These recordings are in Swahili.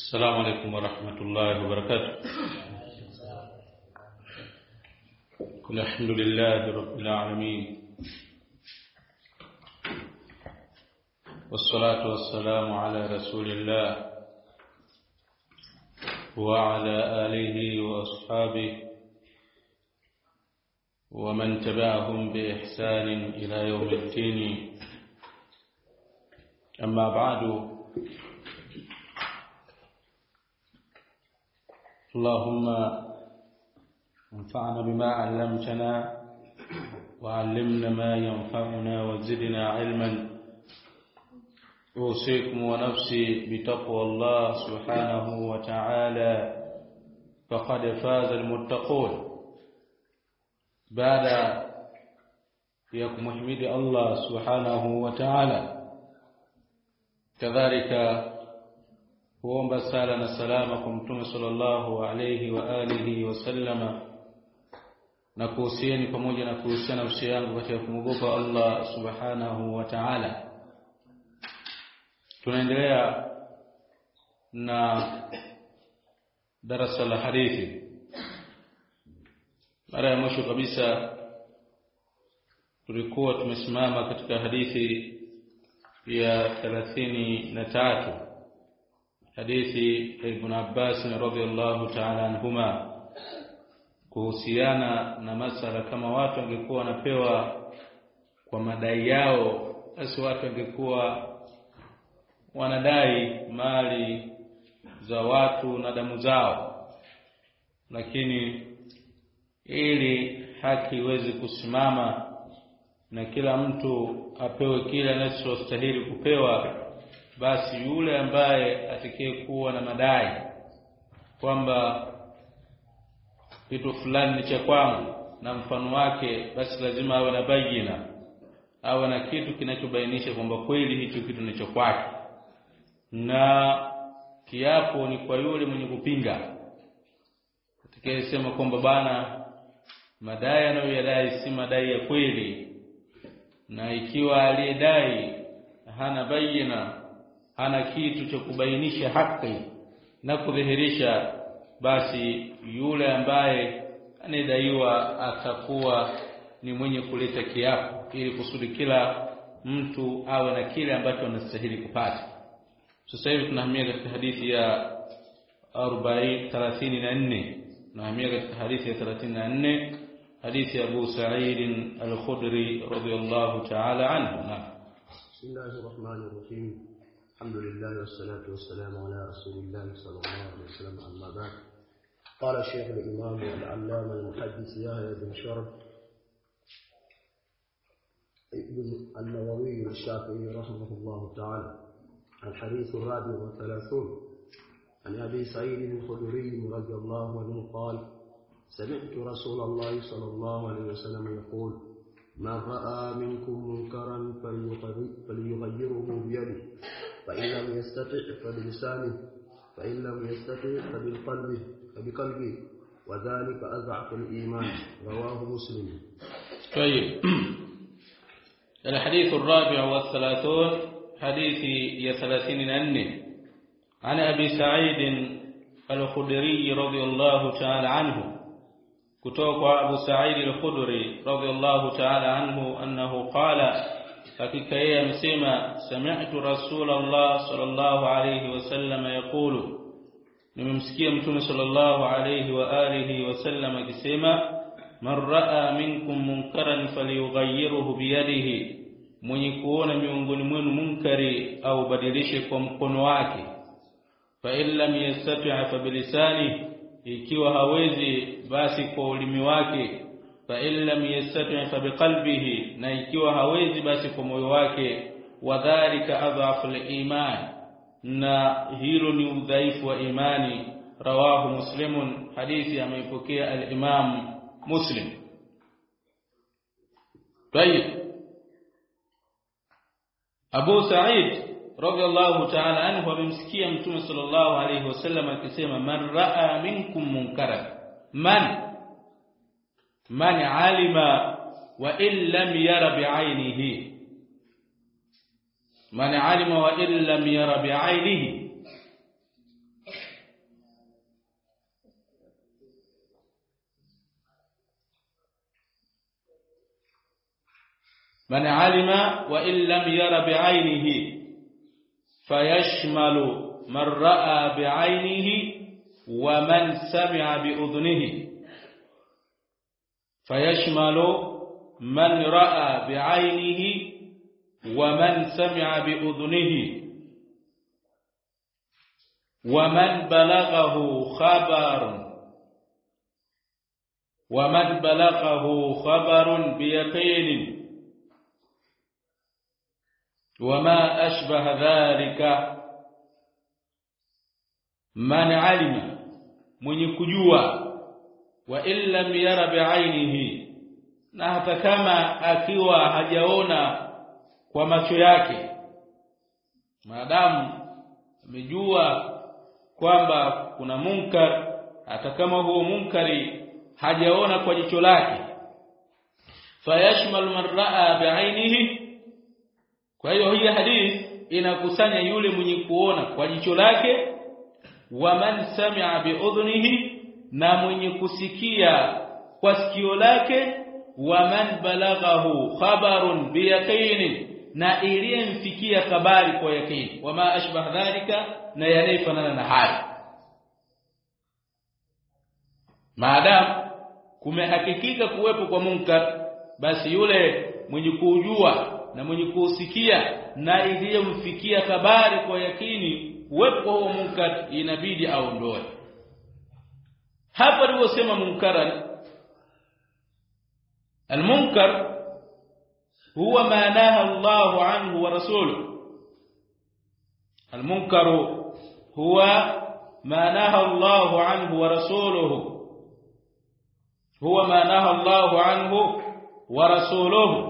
السلام عليكم ورحمة الله وبركاته. الحمد لله رب العالمين، والصلاة والسلام على رسول الله وعلى آله وأصحابه ومن تبعهم بإحسان إلى يوم الدين. أما بعد، اللهم انفعنا بما علمتنا وعلمنا ما ينفعنا وزدنا علما. أوصيكم ونفسي بتقوى الله سبحانه وتعالى، فقد فاز المتقون. بعد يكم حمد الله سبحانه وتعالى، كذلك kuomba sala na salama kwa Mtume sallallahu alayhi wa alihi wasallama, na kuhusieni pamoja na kuhusiana nafsi yangu katika kumwogopa Allah subhanahu wa ta'ala. Tunaendelea na darasa la hadithi. Mara ya mwisho kabisa tulikuwa tumesimama katika hadithi ya 33, hadithi Ibn Abbas radhiyallahu ta'ala anhuma, kuhusiana na masala kama watu wangekuwa wanapewa kwa madai yao, basi watu wangekuwa wanadai mali za watu na damu zao, lakini ili haki iweze kusimama na kila mtu apewe kile anachostahili kupewa, basi yule ambaye atakayekuwa na madai kwamba kitu fulani ni cha kwangu na mfano wake, basi lazima awe na bayina, awe na kitu kinachobainisha kwamba kweli hicho kitu ni cha kwake. Na kiapo ni kwa yule mwenye kupinga, atakayesema kwamba bana, madai anayoyadai si madai ya kweli, na ikiwa aliyedai hana bayina, hana kitu cha kubainisha haki na kudhihirisha, basi yule ambaye anadaiwa atakuwa ni mwenye kuleta kiapo, ili kusudi kila mtu awe na kile ambacho anastahili kupata. Sasa hivi tunahamia katika hadithi ya 34, tunahamia katika hadithi ya 34, hadithi ya Abu Sa'id al-Khudri radhiyallahu ta'ala anhu. Bismillahir Rahmanir Rahim. Alhamdulillah wassalatu wassalamu ala rasulillah sallallahu alaihi wasallam. Amma ba'd. Qala Shaykh al-Imam al-Allama al-Muhaddis Yahya bin Sharaf ibn an-Nawawi al-Shafi'i rahimahullah ta'ala, الحديث الرابع والثلاثون عن أبي سعيد الخدري رضي الله عنه قال: سمعت رسول الله صلى الله عليه وسلم يقول: من رأى منكم منكرا فليغيره بيده، فإن لم يستطع فبلسانه، فإن لم يستطع فبقلبه، وذلك أضعف الإيمان. رواه مسلم. طيب، الحديث الرابع والثلاثون، حديث يا 34 عن أبي سعيد الخدري رضي الله تعالى عنه، kutoka Abu Sa'id al-Khudri radhiyallahu ta'ala anhu annahu qala, hakika yeye amesema, sami'tu Rasulullah sallallahu alayhi wasallam yaqulu, nimemsikia Mtume sallallahu alayhi wa alihi wasallam akisema, man ra'a minkum munkaran falyughayyirhu biyadihi, mwenye kuona miongoni mwenu munkari au badilishe kwa mkono wake. Fa illam yastati' fa bilisani, ikiwa hawezi basi kwa ulimi wake. Fa illam yastati' fa biqalbihi, na ikiwa hawezi basi kwa moyo wake. Wadhalika adhafu al-iman, na hilo ni udhaifu wa imani. Rawahu Muslimun, hadithi ameipokea al-Imam Muslim. Tayeb, Abu Sa'id radhiyallahu ta'ala anhu amemsikia Mtume sallallahu alayhi wasallam akisema, man ra'a minkum munkaran, man alima wa in lam yara bi'aynihi, man alima wa in lam yara bi'aynihi, man alima wa in lam yara bi'aynihi fayashmalu man ra'a bi'aynihi wa man sami'a bi'udhunihi fayashmalu man ra'a bi'aynihi wa man sami'a bi'udhunihi wa man balaghahu khabarun biyaqin وما أشبه ذلك من علم mwenye kujua wa illam yara bi'ainihi, na hata kama akiwa hajaona kwa macho yake, maadamu amejua kwamba kuna munkar, hata kama huo munkari hajaona kwa jicho lake, fayashmal man ra'a bi'ainihi. Kwa hiyo hii hadith inakusanya yule mwenye kuona kwa jicho lake, wa man sami'a bi'udhunihi, na mwenye kusikia kwa sikio lake, wa man balaghahu khabarun biyaqin, na iliyemfikia habari kwa yakini, wama ashbah dhalika, na yanayofanana na hayo. Maadamu kumehakikika kuwepo kwa munkar, basi yule mwenye kujua na mwenye kusikia na iliyomfikia habari kwa yakini uwepo huo munkar, inabidi aondoe. Hapa aliposema munkaran, almunkar huwa ma naha Allahu anhu wa rasuluhu. Almunkaru huwa ma naha Allahu anhu wa rasuluhu, huwa ma naha Allahu anhu wa rasuluhu.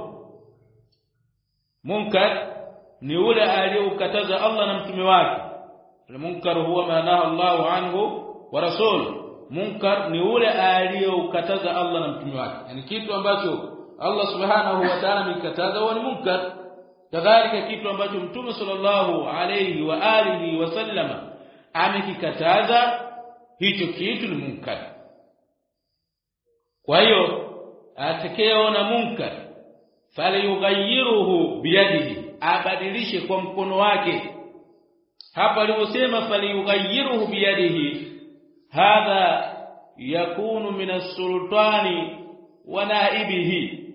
Munkar ni ule aliyokataza Allah na mtume wake. Munkar huwa ma naha Allahu anhu wa rasuluhu. Munkar ni ule aliyokataza Allah na mtume wake, yani kitu ambacho Allah subhanahu wa ta'ala amekataza huwa ni munkar. Kadhalika kitu ambacho mtume sallallahu alayhi wa alihi wasallama amekikataza, hicho kitu ni munkar. Kwa hiyo atakayeona munkar falyughayyiruhu biyadihi, abadilishe kwa mkono wake. Hapa aliposema falyughayyiruhu biyadihi, hadha yakunu min as-sultani wa naibihi.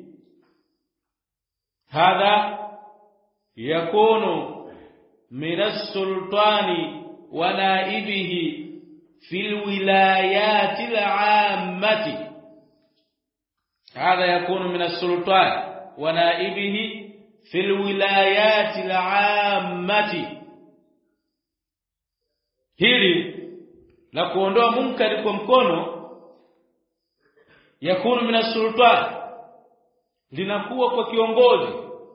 Hadha yakunu min as-sultani wa naibihi fil wilayati al-ammati. Hadha yakunu min as-sultani wa naibihi fil wilayati al-ammati. Hili la kuondoa munkari kwa mkono, yakunu min as-sultan, linakuwa kwa kiongozi,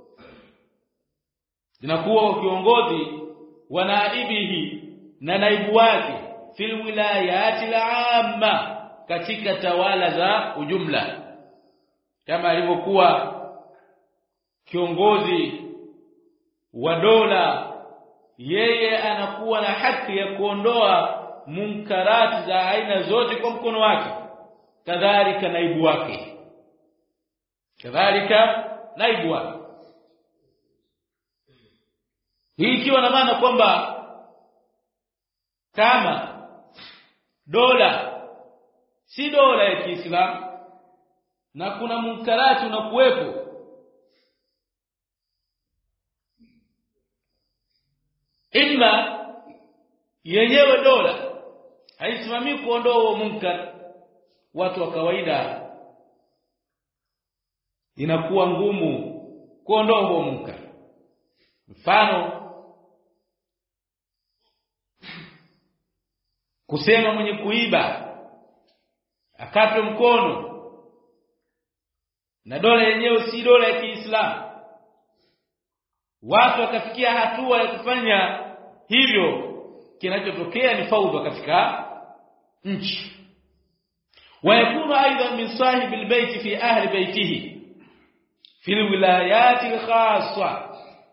linakuwa kwa kiongozi wa naibihi, na naibu wake, fil wilayati al-amma, katika tawala za ujumla. Kama alivyokuwa kiongozi wa dola, yeye anakuwa na haki ya kuondoa munkarati za aina zote kwa mkono wake, kadhalika naibu wake, hii ikiwa na maana kwamba kama dola si dola ya Kiislamu na kuna munkarati unakuwepo, ima yenyewe dola haisimamii kuondoa huo munkar, watu wa kawaida inakuwa ngumu kuondoa huo munkar. Mfano, kusema mwenye kuiba akatwe mkono, na dola yenyewe si dola ya Kiislamu, watu wakafikia hatua ya kufanya hivyo, kinachotokea ni faudha katika nchi. ويكون أيضا من صاحب البيت في أهل بيته في الولايات الخاصة.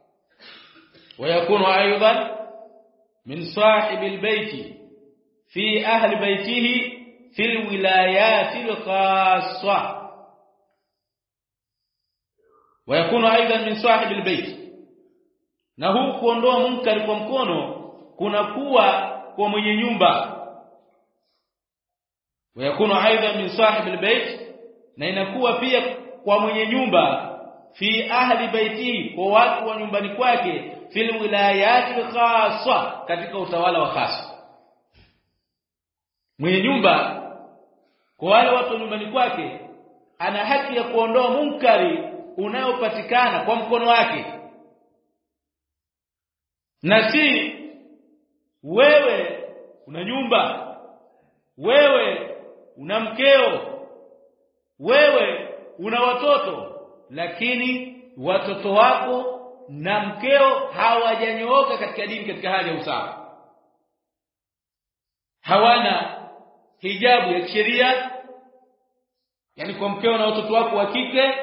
ويكون أيضا من صاحب البيت في أهل بيته في الولايات الخاصة. ويكون ايضا من صاحب البيت. na huu kuondoa munkari kwa mkono kunakuwa kwa mwenye nyumba. ويكون ايضا من صاحب البيت, na inakuwa pia kwa mwenye nyumba fi ahli baiti, kwa watu wa nyumbani kwake, fil wilayati khassa, katika utawala wa khas. Mwenye nyumba kwa wale watu wa nyumbani kwake ana haki ya kuondoa munkari unaopatikana kwa mkono wake, na si wewe una nyumba, wewe una mkeo, wewe una watoto, lakini watoto wako na mkeo hawajanyooka katika dini, katika hali ya usawa, hawana hijabu ya sheria, yani kwa mkeo na watoto wako wa kike,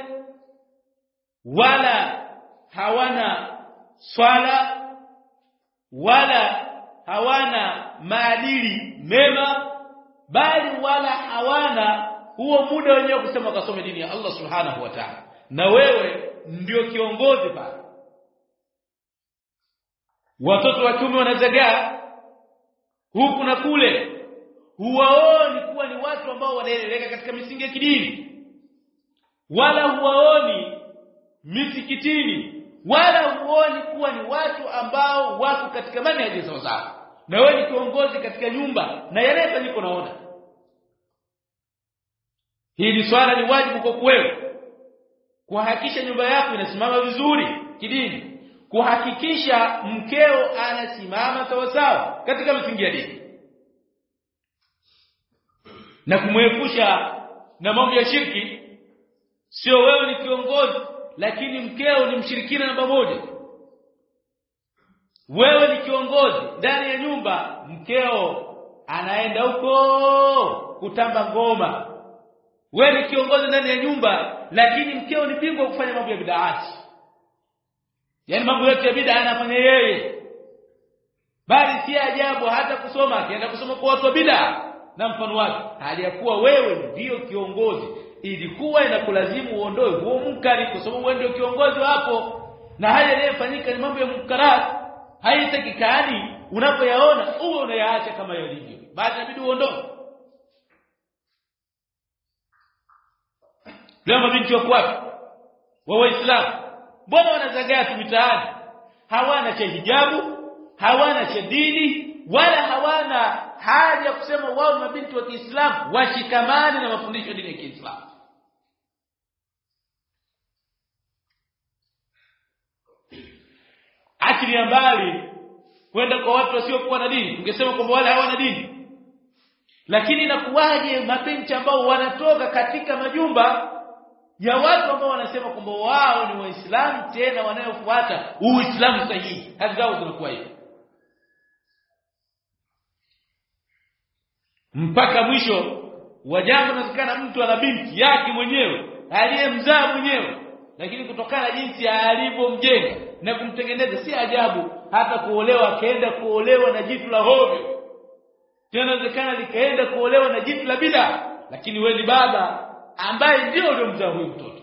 wala hawana swala, wala hawana maadili mema, bali wala hawana huo muda wenyewe kusema kasome dini ya Allah subhanahu wa ta'ala, na wewe ndio kiongozi pale. Watoto wa kiume wanazagaa huku na kule, huwaoni kuwa ni watu ambao wanaeleweka katika misingi ya kidini, wala huwaoni misikitini, wala huoni kuwa ni watu ambao wako katika manhaji sawa sawa, na wewe ni kiongozi katika nyumba na yanayofanyika unaona. Hili swala ni wajibu kwa wewe kuhakikisha nyumba yako inasimama vizuri kidini, kuhakikisha mkeo anasimama sawa sawa katika misingi ya dini, na kumwepusha na mambo ya shirki. Sio wewe ni kiongozi lakini mkeo ni mshirikina namba moja. Wewe ni kiongozi ndani ya nyumba, mkeo anaenda huko kutamba ngoma. Wewe ni kiongozi ndani ya nyumba, lakini mkeo ni bingwa kufanya mambo ya bid'ati, yani mambo yote ya bid'a anafanya yeye, bali si ajabu hata kusoma akienda kusoma kwa watu wa bid'a na mfano wake, hali ya kuwa wewe ndio kiongozi. Ilikuwa inakulazimu uondoe huo munkari kwa sababu wewe ndio kiongozi hapo, na haya yanayofanyika ni mambo ya munkarat, haitakikani unapoyaona uwe unayaacha kama yalivyo, bali inabidi uondoe. Leo mabinti wako wa Waislamu mbona wanazagaa tu mitaani, hawana cha hijabu, hawana cha dini, wala hawana haja ya kusema wao ni mabinti wa Kiislamu washikamane na mafundisho ya dini ya Kiislamu. Akili ya mbali kwenda kwa watu wasiokuwa na dini, tungesema kwamba wale hawana dini, lakini inakuwaje mabinti ambao wanatoka katika majumba ya watu ambao wanasema kwamba wao ni Waislamu, tena wanayofuata Uislamu sahihi, hadi zao zinakuwa hivi, mpaka mwisho wa jambo nazikana mtu ana binti yake mwenyewe aliyemzaa mwenyewe, lakini kutokana na jinsi alivyomjenga na kumtengeneza, si ajabu hata kuolewa akaenda kuolewa na jitu la hovyo, tena inawezekana likaenda kuolewa na jitu la bid'a, lakini wewe ni baba ambaye ndio uliomzaa huyo mtoto.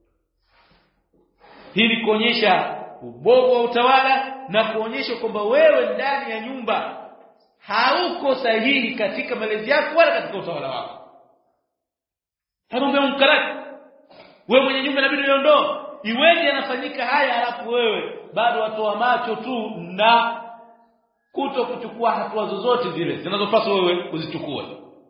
Hili kuonyesha ubovu wa utawala na kuonyesha kwamba wewe ndani ya nyumba hauko sahihi katika malezi yako wala katika utawala wako. Haombe mkarati. Wewe mwenye nyumba inabidi uiondoe. Iweje yanafanyika haya halafu wewe bado watoa macho tu na kuto kuchukua hatua zozote zile zinazopaswa wewe uzichukue.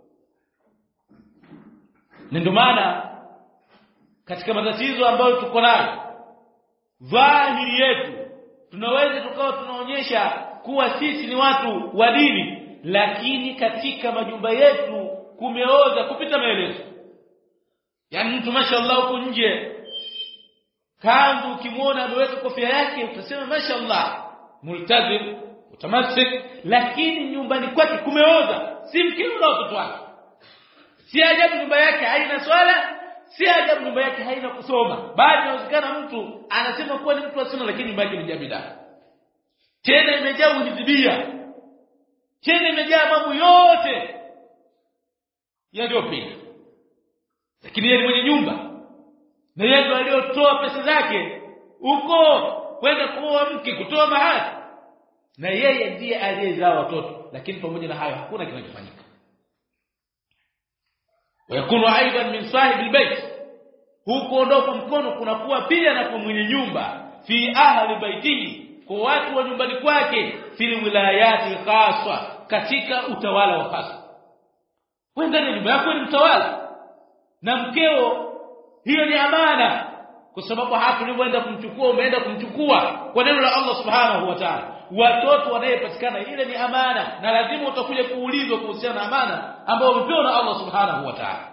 Ndio maana katika matatizo ambayo tuko nayo, dhahiri yetu tunaweza tukawa tunaonyesha kuwa sisi ni watu wa dini, lakini katika majumba yetu kumeoza kupita maelezo. Yaani mtu mashallah huko nje kanzu ukimwona ameweka kofia yake utasema mashallah multazim utamasik, lakini nyumbani kwake kumeoza, si mkeo na watoto wake. Si ajabu nyumba yake haina swala, si ajabu nyumba yake haina kusoma, bali inawezekana mtu anasema kuwa ni mtu wa sunna lakini nyumba yake imejaa bid'a, tena imejaa uhizibia, tena imejaa mambo yote yaliyopinga, lakini yeye mwenye nyumba na yeye ndiye aliyotoa pesa zake huko kwenda kuoa mke, kutoa mahari, na yeye ndiye aliyezaa watoto, lakini pamoja na hayo hakuna kinachofanyika. Yakunu aidan min sahibi albayt, huko ondoka mkono kunakuwa pia na kwa mwenye nyumba, fi ahli baitihi, kwa watu wa nyumbani kwake, fil wilayati khaswa, katika utawala wa khasa. Wewe ndani nyumba yako ni mtawala na mkeo, hiyo ni amana, kwa sababu hapo ulipoenda kumchukua umeenda kumchukua kwa neno la Allah subhanahu wa ta'ala. Watoto wanayepatikana ile ni amana, na lazima utakuja kuulizwa kuhusiana na amana ambayo umepewa na Allah subhanahu wa ta'ala.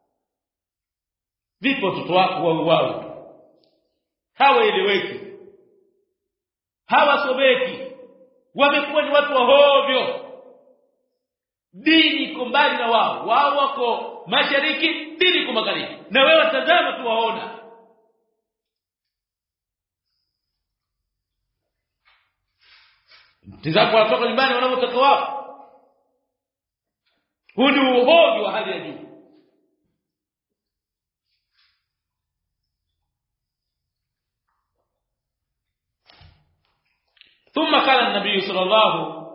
Vipi watoto wako wao hawaeleweki, hawasomeki, wamekuwa ni watu wa hovyo, dini iko mbali na wao, wao wako mashariki, dini iko magharibi, na wewe tazama tu waona. Tizama kwa watoto nyumbani wanapotoka wao, huu ni uhovi wa hali ya juu. ثم قال النبي صلى الله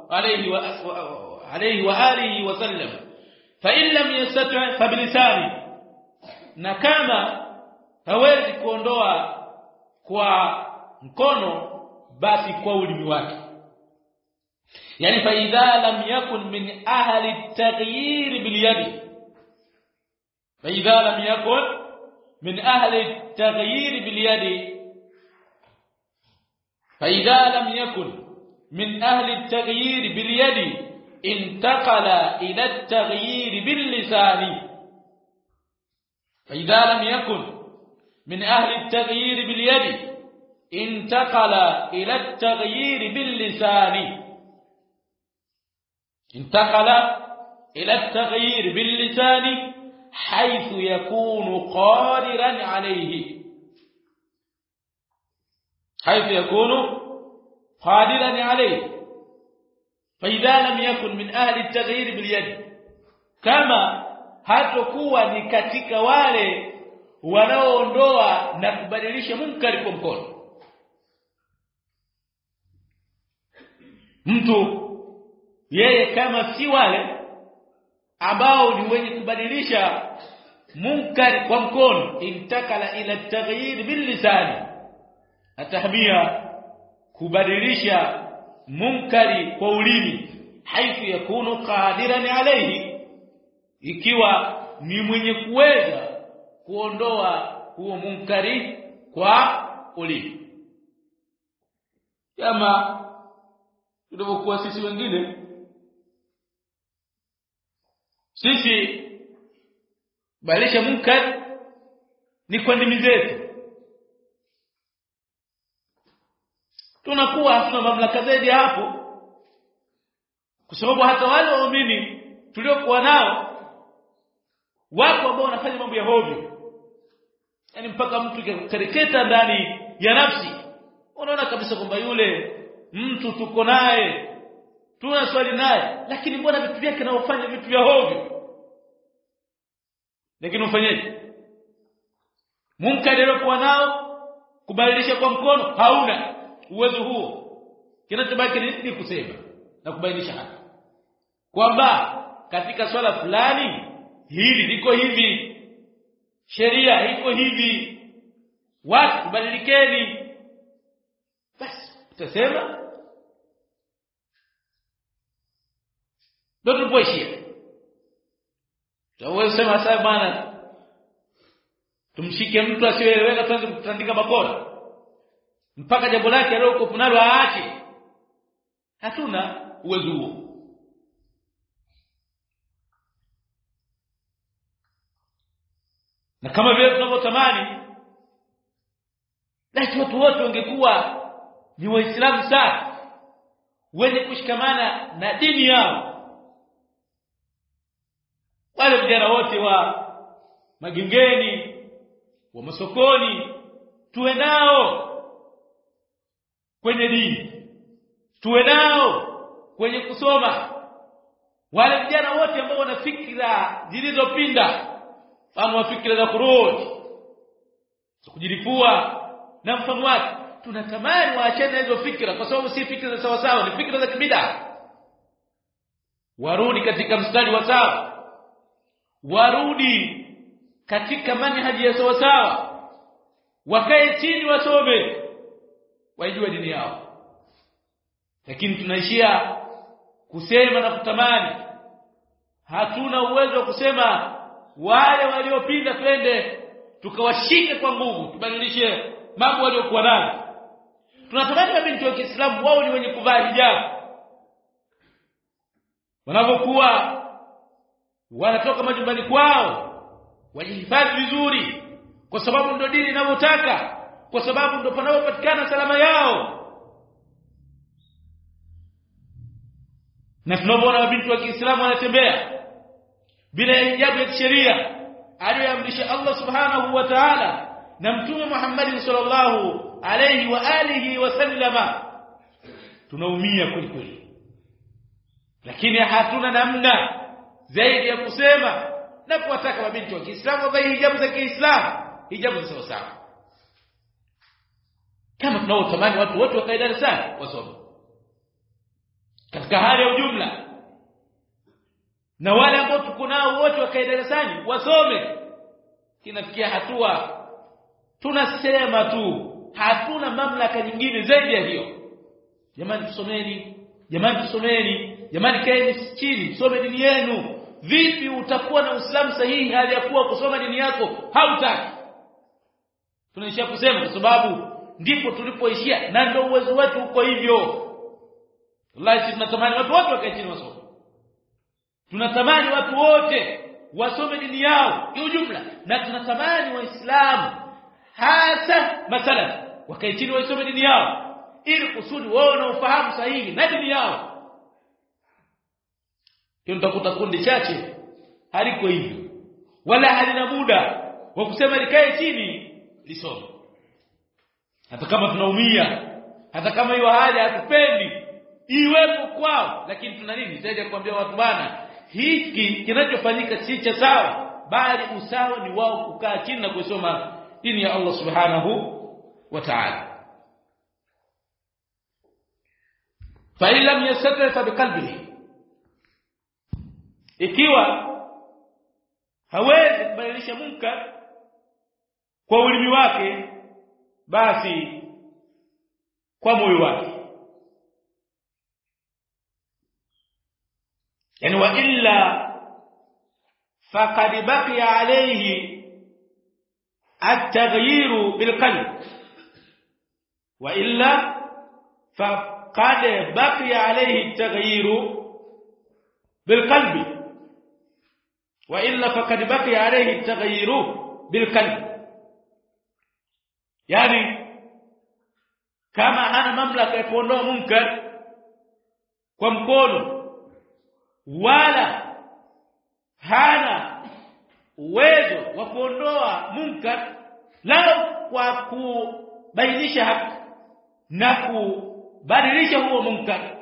عليه وآله وسلم فإن لم يستطع فبلسانه, na kama hawezi kuondoa kwa mkono basi kwa ulimi wake. Yani fa idha lam yakun min ahli at-taghyir bil yad, fa idha lam yakun min ahli at-taghyir bil yad, فإذا لم يكن من أهل التغيير باليد انتقل إلى التغيير باللسان. فإذا لم يكن من أهل التغيير باليد انتقل إلى التغيير باللسان. انتقل إلى التغيير باللسان حيث يكون قادرا عليه، حيث يكون قادرا عليه. فإذا لم يكن من أهل التغيير باليد, kama hatakuwa ni katika wale wanaoondoa na kubadilisha munkari kwa mkono. Mtu yeye kama si wale ambao ni wenye kubadilisha munkari kwa mkono, intakala ila taghyir bil lisani, atahamia kubadilisha munkari kwa ulimi, haithu yakunu qadiran alayhi, ikiwa ni mwenye kuweza kuondoa huo munkari kwa ulimi. Kama tulivyokuwa sisi wengine, sisi badilisha munkari ni kwa ndimi zetu, tunakuwa hatuna mamlaka zaidi hapo, kwa sababu hata wale waumini tuliokuwa nao wako ambao wanafanya mambo ya hovyo. Yani mpaka mtu kareketa ndani ya nafsi, unaona kabisa kwamba yule mtu tuko naye, tunaswali naye, lakini mbona vitu vyake anaofanya vitu vya hovyo. Lakini ufanyeje? Munkari aliokuwa nao kubadilisha kwa mkono hauna uwezo huo. Kinachobaki ni kusema na kubainisha haki kwamba katika swala fulani hili liko hivi, sheria iko hivi, watu badilikeni. Basi utasema ndio tupoishia. Taweza sema sasa bwana, tumshike mtu asiyeeleweka tuanze kutandika bakora mpaka jambo lake leo uko punalo aache. Hatuna uwezo huo. Na kama vile tunavyotamani lakini watu wote wangekuwa ni waislamu safi, wenye kushikamana na dini yao, wale vijana wote wa magengeni, wa masokoni, tuwe nao kwenye dini, tuwe nao kwenye kusoma. Wale vijana wote ambao wana fikra zilizopinda, kama fikra za khuruj, kujilipua na mfano wake. Tunatamani waachane hizo fikra, kwa sababu si fikra za sawa sawa, ni fikra za kibida. Warudi katika mstari wa sawa, warudi katika manhaji ya sawa sawa, wakae chini wasome, waijue dini yao. Lakini tunaishia kusema na kutamani, hatuna uwezo wa kusema wale waliopinda twende tukawashike kwa nguvu tubadilishe mambo waliokuwa nayo. Tunatamani mabinti wa Kiislamu wao ni wenye kuvaa hijab, wanapokuwa wanatoka majumbani kwao wajihifadhi vizuri, kwa sababu ndio dini inavyotaka, kwa sababu ndio panapopatikana salama yao. Na tunapoona mabinti wa Kiislamu wanatembea bila hijabu ya kisheria aliyoamrisha Allah subhanahu wa ta'ala na Mtume Muhammad sallallahu alayhi wa alihi wasallama, tunaumia kweli kweli. Lakini hatuna namna zaidi ya kusema na kuwataka mabinti wa Kiislamu wavae hijabu za Kiislamu, hijabu za sawa sawa, kama tunaotamani watu wote wakae darasani wasome katika hali ya ujumla, na wale ambao tuko nao wote wakae darasani wasome. Kinafikia hatua tunasema tu, hatuna mamlaka nyingine zaidi ya hiyo. Jamani tusomeni, jamani tusomeni, jamani kaeni chini some dini yenu. Vipi utakuwa na Uislamu sahihi hali ya kuwa kusoma dini yako hautaki? Tunaishia kusema kwa sababu ndipo tulipoishia na ndio uwezo wetu uko hivyo. Wallahi tunatamani watu wote wakae chini wasome. Tunatamani watu wote wasome dini yao kwa ujumla, na tunatamani Waislamu hasa mathalan wakae chini wasome dini yao ili kusudi wao na ufahamu sahihi na dini yao. Tutakuta kundi chache haliko hivyo, wala halina muda wa kusema likae chini lisome. Hata kama tunaumia, hata kama hiyo hali hatupendi iwepo kwao, lakini tuna nini zaidi ya kuambia watu bana, hiki kinachofanyika si cha sawa, bali usawa ni wao kukaa chini na kusoma dini ya Allah subhanahu wa ta'ala. Fa illam yastati biqalbihi, ikiwa hawezi kubadilisha munkar kwa ulimi wake, basi kwa moyo wake. Yani wa illa faqad baqiya alayhi at-taghyiru bil qalb, wa illa faqad baqiya alayhi at-taghyiru bil qalbi, wa illa faqad baqiya alayhi at-taghyiru bil qalb. Yani kama hana mamlaka ya kuondoa munkar kwa mkono, wala hana uwezo wa kuondoa munkar lao kwa kubainisha haki na kubadilisha huo munkar,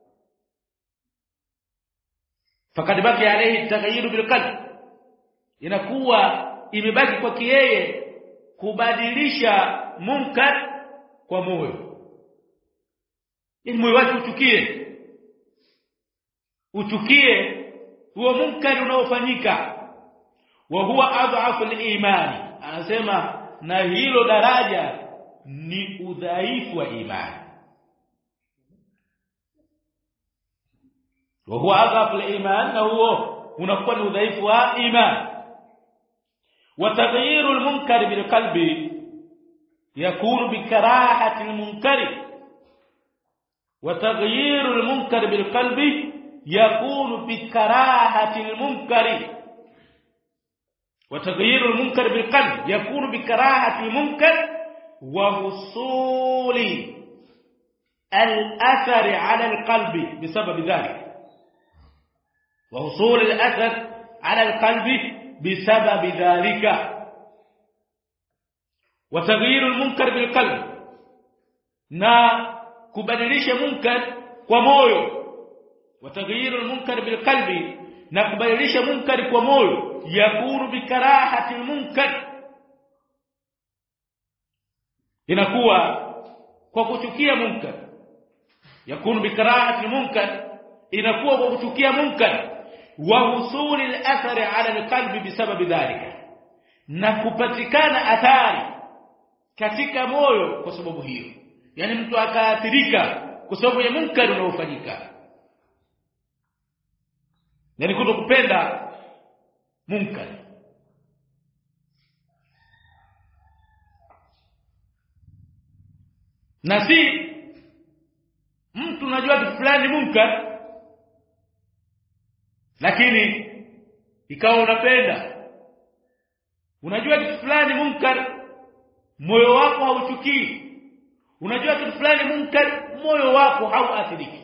fakad baki alayhi taghayyur bil qalb, inakuwa imebaki kwa yeye kubadilisha munkar kwa moyo. Ili moyo wake uchukie huo munkar unaofanyika. Wa huwa adhafu al-imani, anasema na hilo daraja ni udhaifu wa imani. Wa huwa adhafu al-iman, na huo unakuwa ni udhaifu wa imani. Wa taghyiru al-munkar bil qalbi yakunu bi karahati al-munkari, wa taghyiru al-munkar bil qalbi yakunu bi karahati al-munkari, wa taghyiru al-munkar bil qalbi yakunu bi karahati al-munkar wa husuli al-athar ala al-qalbi bisabab dhalik, wa husul al-athar ala al-qalbi bisabab dhalika. Wa taghyiru al-munkar bil qalbi, na kubadilisha munkar kwa moyo. Wa taghyiru al-munkar bil qalbi, na kubadilisha munkar kwa moyo, yakunu bi karahati al-munkar, inakuwa kwa kuchukia munkar, yakunu bikarahati munkar, inakuwa kwa kuchukia munkar, wa husuli al-athari ala al-qalbi bisababi dhalika, na kupatikana athari katika moyo kwa sababu hiyo. Yani mtu akaathirika kwa sababu ya munkar unaofanyika, yani kutokupenda munkar. Na si mtu unajua kitu fulani munkar lakini ikawa unapenda. Unajua kitu fulani munkar, moyo wako hauchukii. Unajua kitu fulani munkar, moyo wako hauathiriki.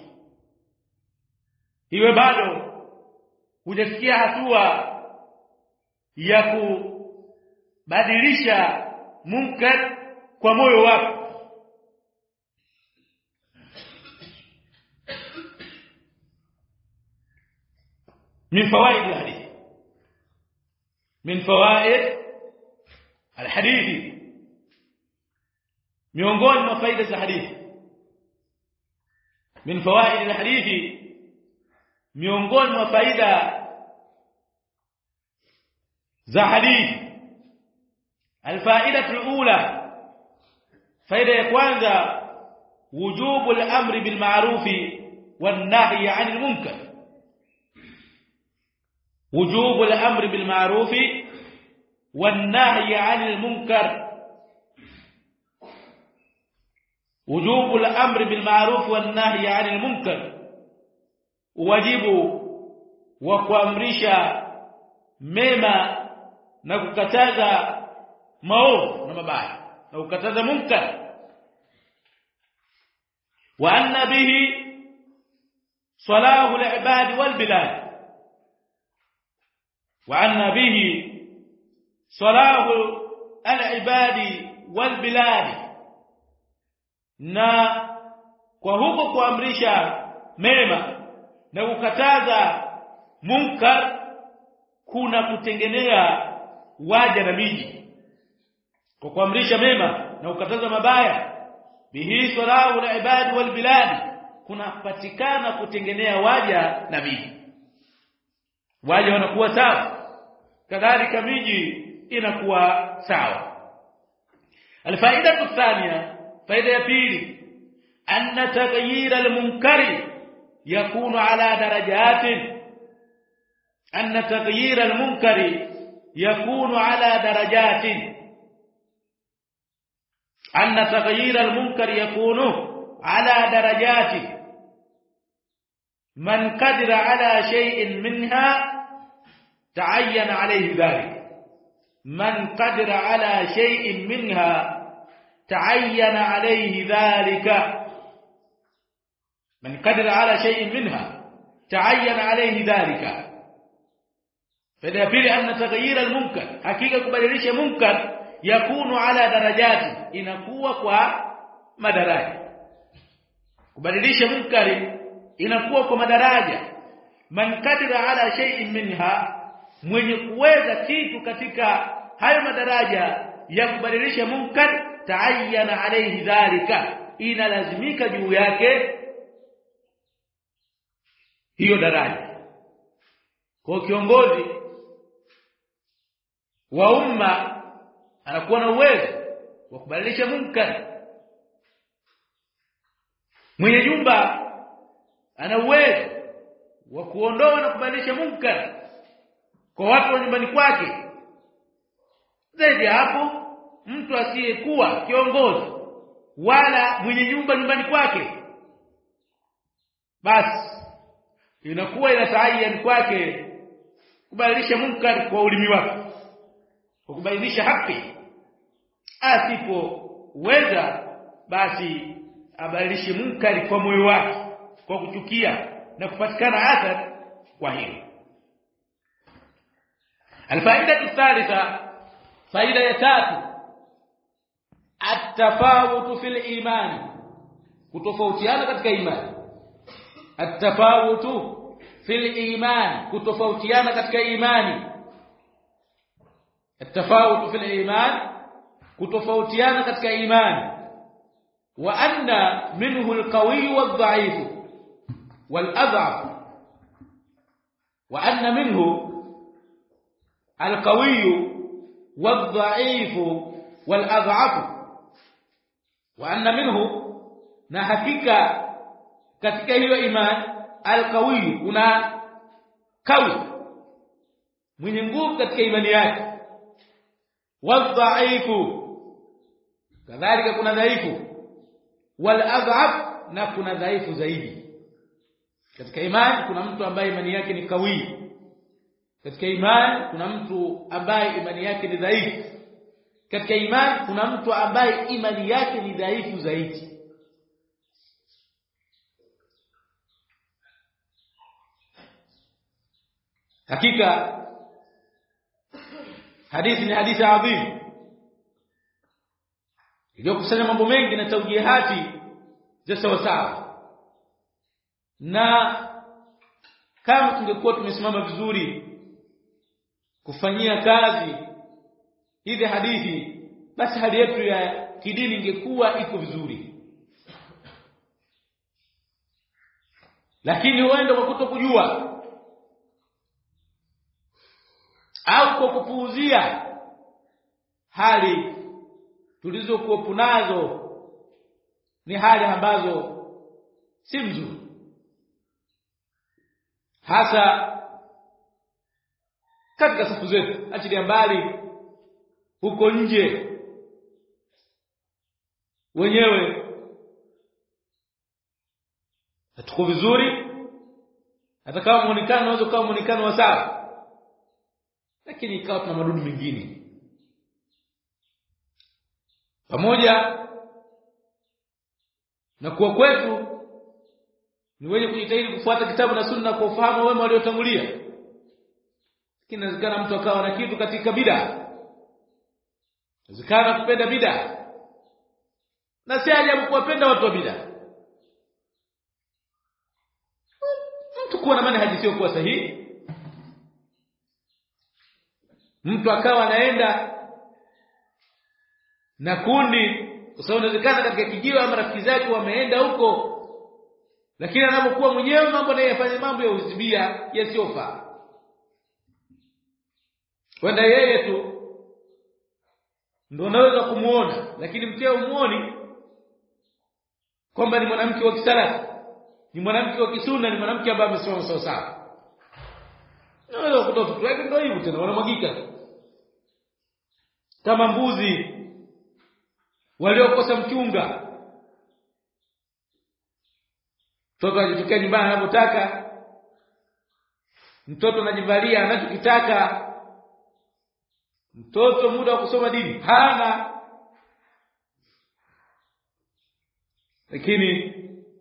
Iwe bado hujafikia hatua ya kubadilisha munkar kwa moyo wako. من فوائد الحديث، من فوائد الحديث، miongoni mwa faida za hadithi. min fawaid alhadithi, miongoni mwa faida za hadithi. alfaida alula, faida ya kwanza, wujubu al-amri bil ma'ruf wan nahy 'anil munkar. وجوب الأمر بالمعروف والنهي عن المنكر. وجوب الأمر بالمعروف والنهي عن المنكر، واجب وkuamrisha mema na kukataza maovu na mabaya na kukataza munkar. wa anna bihi salahu al-ibad wal bilad, وعن به صلاح العباد والبلاد. na kwa huko kuamrisha mema na kukataza munkar kuna kutengenea waja na miji. Kwa kuamrisha mema na kukataza mabaya, bihi salahu al-ibad wal bilad, kunapatikana kutengenea waja na miji. Waja wanakuwa sawa, kadhalika miji inakuwa sawa. Alfaida الثانية, faida ya pili, anna taghyir almunkari yakunu ala darajatin. anna taghyir almunkari yakunu ala darajatin. anna taghyir almunkari yakunu ala darajatin. man qadira ala shay'in minha تعين عليه ذلك. من قدر على شيء منها تعين عليه ذلك. من قدر على شيء منها تعين عليه ذلك. فدليل أن تغيير المنكر حقيقة kubadilisha munkar yakunu ala darajati, inakuwa kwa madaraja. Kubadilisha munkari inakuwa kwa madaraja. Man qadira ala shay'in minha, mwenye kuweza kitu katika hayo madaraja ya kubadilisha munkar, ta'ayyana alayhi dhalika, inalazimika juu yake hiyo daraja. Kwa kiongozi wa umma anakuwa na uwezo wa kubadilisha munkar. Mwenye nyumba ana uwezo wa kuondoa na kubadilisha munkar kwa watu wa nyumbani kwake. Zaidi hapo, mtu asiyekuwa kiongozi wala mwenye nyumba nyumbani kwake, basi inakuwa inatayari kwake kubadilisha munkar kwa ulimi wake, kwa kubadilisha haki. Asipoweza basi abadilishe munkar kwa moyo wake, kwa kuchukia na kupatikana athari kwa hilo. الفائدة الثالثة, faida ya tatu, at-tafawut fil iman, kutofautiana katika imani. at-tafawut fil iman, kutofautiana katika imani. at-tafawut fil iman, kutofautiana katika imani. wa anna minhu alqawi wadh-dha'if wal-adh'af wa anna minhu alqawi wadh-dha'if wal-adh'af wa anna minhu, na hakika katika hiyo imani alqawi, kuna kawi mwenye nguvu katika imani yake, wadh-dha'if kadhalika kuna dhaifu, wal-adh'af na kuna dhaifu zaidi. Katika imani kuna mtu ambaye imani yake ni kawi, katika imani kuna mtu ambaye imani yake ni dhaifu, katika imani kuna mtu ambaye imani yake ni dhaifu zaidi. Hakika hadithi ni hadithi adhim iliyokusanya mambo mengi na taujihati za sawa sawa, na kama tungekuwa tumesimama vizuri kufanyia kazi hizi hadithi, basi hali yetu ya kidini ingekuwa iko vizuri. Lakini huenda kwa kutokujua au kwa kupuuzia hali tulizokuwa nazo, ni hali ambazo si nzuri, hasa katika safu zetu, achilia mbali huko nje. Wenyewe hatuko vizuri, hata kama muonekano unaweza kuwa muonekano wa sawa, lakini ikawa tuna madudu mengine. Pamoja na kuwa kwetu ni wenye kujitahidi kufuata kitabu na sunna kwa ufahamu wema waliotangulia, lakini inawezekana mtu akawa na kitu katika bid'a, inawezekana kupenda bid'a, na si ajabu kuwapenda watu wa bid'a. Mtu kuwa na manhaji sio kuwa sahihi, mtu akawa anaenda na kundi, kwa sababu inawezekana katika kijiwe ama rafiki zake wameenda huko, lakini anapokuwa mwenyewe mambo naye yafanye mambo ya uzibia yasiyofaa. Wenda yeye tu ndio unaweza kumuona, lakini mteo umuoni kwamba ni mwanamke wa kisalafi, ni mwanamke wa kisunna, ni mwanamke ambaye amesimama sawa sawa. Unaweza kutoa vitu vyake ndio hivyo tena wanamwagika kama mbuzi waliokosa mchunga. Mtoto anajitokea nyumbani anapotaka, mtoto anajivalia anachokitaka, mtoto muda wa kusoma dini hana. Lakini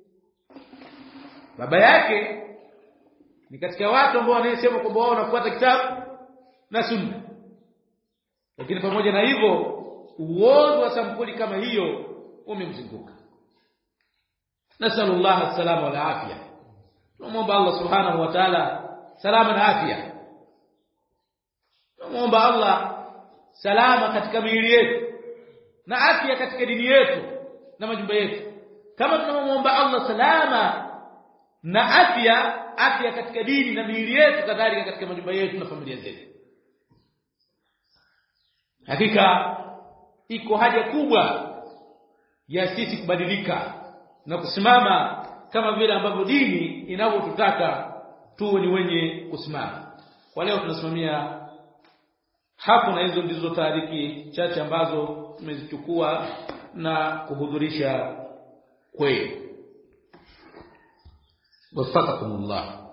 baba yake ni katika watu ambao wanasema kwamba wao wanafuata kitabu na sunna, lakini pamoja na hivyo uozo wa sampuli kama hiyo umemzunguka. Nasallallahu alaihi wal afia. Tunaomba Allah subhanahu wa ta'ala salama na afya. Tunaomba Allah salama katika miili yetu na afya katika dini yetu na majumba yetu, kama tunamuomba Allah salama na afya katika dini na miili yetu, kadhalika katika majumba yetu na familia zetu. Hakika iko haja kubwa ya sisi kubadilika na kusimama kama vile ambavyo dini inavyotutaka tuwe ni wenye kusimama. Kwa leo tunasimamia hapo, na hizo ndizo taariki chache ambazo tumezichukua na kuhudhurisha kweli. Wafaqqakumullah.